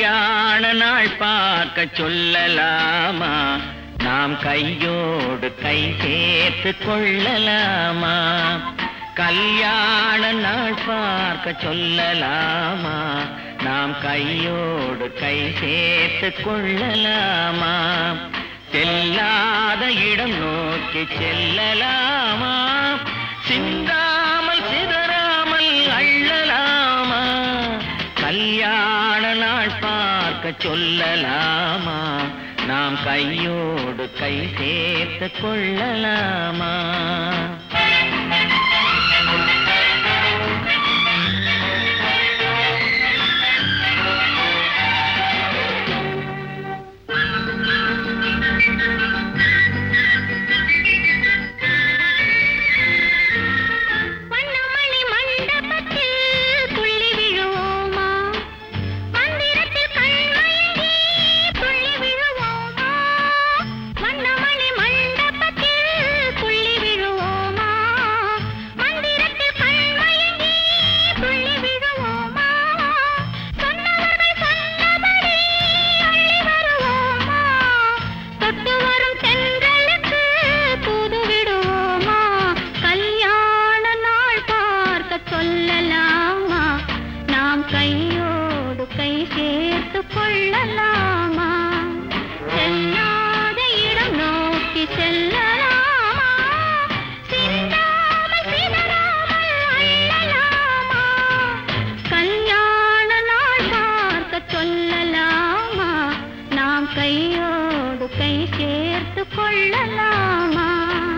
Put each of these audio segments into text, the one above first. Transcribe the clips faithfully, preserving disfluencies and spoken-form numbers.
கல்யாண நாள் பார்க்க சொல்லலாமா? நாம் கையோடு கை சேர்த்து கொள்ளலாமா? கல்யாண நாள் பார்க்க சொல்லலாமா? நாம் கையோடு கை சேர்த்து கொள்ளலாமா? செல்லாத இடம் நோக்கி செல்லலாமா? சிந்தாமல் சிதறாமல் அள்ளலாமா? கல்யாண நாள் பார்க்க சொல்லலாமா? நாம் கையோடு கை சேர்த்து கொள்ளலாமா? கையோடு கை சேர்த்து கொள்ளலாமா? செல்லாத இடம் நோக்கி செல்லலாமா? சிந்தாமல் சிதறாமல் அள்ளலாமா? கல்யாண நாள் பார்க்க சொல்லலாமா? நாம் கையோடு கை சேர்த்து கொள்ளலாமா?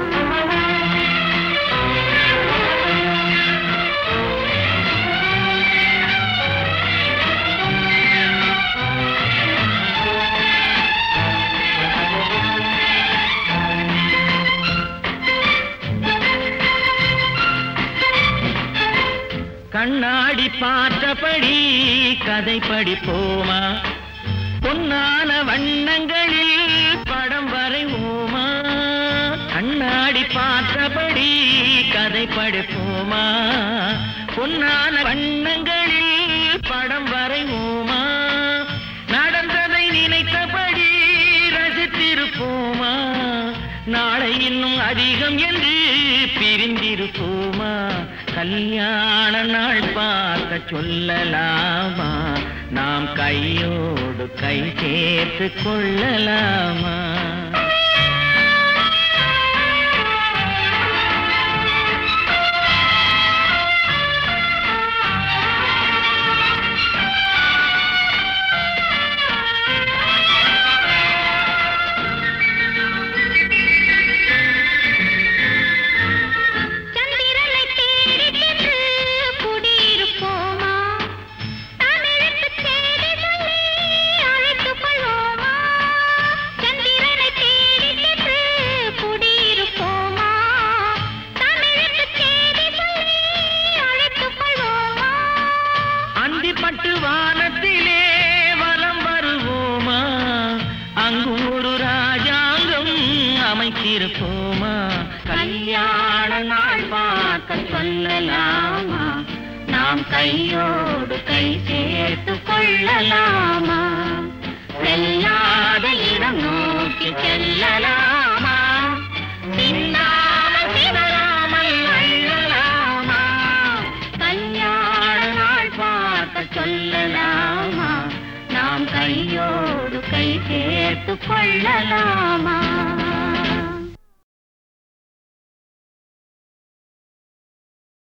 கண்ணாடி பார்த்தபடி கதை படிப்போமா? பொன்னான வண்ணங்களில் படம் வரைவோமா? கண்ணாடி பார்த்தபடி கதை படிப்போமா? பொன்னான வண்ணங்களில் படம் வரைவோமா? நடந்ததை நினைத்தபடி ரசித்திருப்போமா? நாளை இன்னும் அதிகம் என்று பிரிந்திருப்போமா? கல்யாண நாள் பார்க்க சொல்லலாமா? நாம் கையோடு கை சேர்த்து கொள்ளலாமா? பட்டு வானத்திலே வலம் வருவோமா? அங்கு ஒரு ராஜாங்கம் அமைத்திருப்போமா? கல்யாண நாள் பார்க்க சொல்லலாமா? நாம் கையோடு கை சேர்த்து கொள்ளலாமா? செல்லாத இடம் நோக்கி செல்லலாமா? சிந்தாமல் சிதறாமல் அள்ளலாமா? கல்யாண நாள் பார்க்க சொல்லலாமா? நாம் கையோடு கை சேர்த்து கொள்ளலாமா?